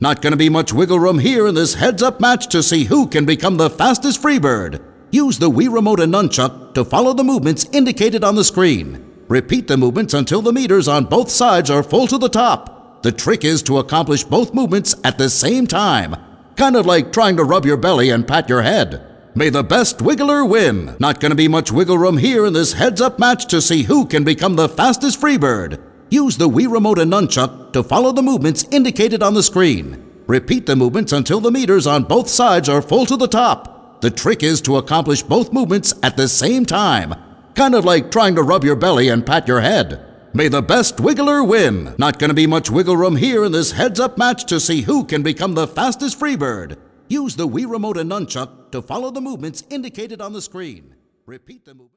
Not gonna be much wiggle room here in this heads-up match to see who can become the fastest Freebird. Use the Wii Remote and Nunchuck to follow the movements indicated on the screen. Repeat the movements until the meters on both sides are full to the top. The trick is to accomplish both movements at the same time. Kind of like trying to rub your belly and pat your head. May the best wiggler win. Not gonna be much wiggle room here in this heads-up match to see who can become the fastest Freebird. Use the Wii Remote and Nunchuck to follow the movements indicated on the screen. Repeat the movements until the meters on both sides are full to the top. The trick is to accomplish both movements at the same time. Kind of like trying to rub your belly and pat your head. May the best wiggler win. Not gonna be much wiggle room here in this heads-up match to see who can become the fastest Freebird. Use the Wii Remote and Nunchuck to follow the movements indicated on the screen. Repeat the movement.